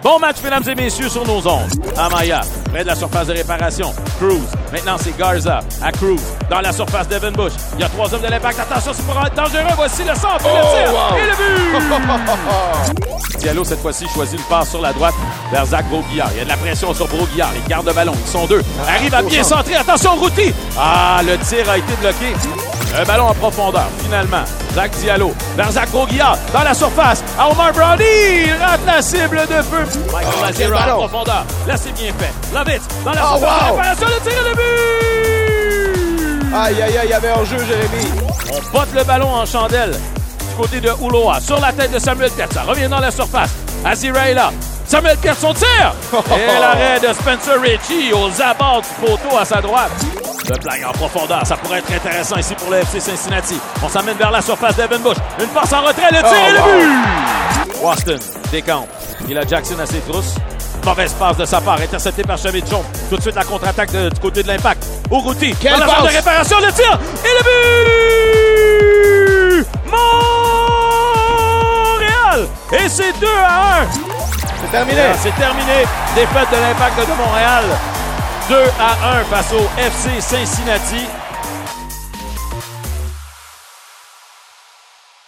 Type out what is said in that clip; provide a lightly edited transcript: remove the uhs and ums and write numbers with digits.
Bon match, mesdames et messieurs, sur nos ondes. Amaya, près de la surface de réparation. Cruz. Maintenant, c'est Garza à Cruz. Dans la surface d'Evan Bush. Il y a 3 hommes de l'impact. Attention, c'est pour être dangereux. Voici le centre, le tir et le but! Diallo, cette fois-ci, choisit une passe sur la droite vers Zach Brault-Guillard. Il y a de la pression sur Brault-Guillard. Il garde le ballon. Ils sont 2. Arrive à bien centrer. Attention, Routy! Ah, le tir a été bloqué. Un ballon en profondeur, finalement. Zach Diallo vers Zach Brault-Guillard dans la surface. À Omar Brownie, il rate la cible de feu. Michael Lazira en profondeur. Là, c'est bien fait. Lovitz dans la surface de réparation, le tir et le but! Aïe, aïe, aïe, il y avait un jeu, Jérémy. On botte le ballon en chandelle du côté de Uloa sur la tête de Samuel Piette. Ça revient dans la surface. Azira est là. Samuel Piette, son tir! Et l'arrêt de Spencer Ritchie aux abords du poteau à sa droite. Le blague en profondeur, ça pourrait être intéressant ici pour le FC Cincinnati. On s'amène vers la surface d'Evan Bush. Une passe en retrait, le tir et le but! Waston décampe. Il a Jackson à ses trousses. Mauvaise passe de sa part, intercepté par Chavit Jones. Tout de suite la contre-attaque du côté de l'Impact. Urruti, dans la zone de réparation, le tir et le but! Montréal! Et c'est 2-1! C'est terminé. C'est terminé. Défaite de l'Impact de Montréal. 2-1 face au FC Cincinnati.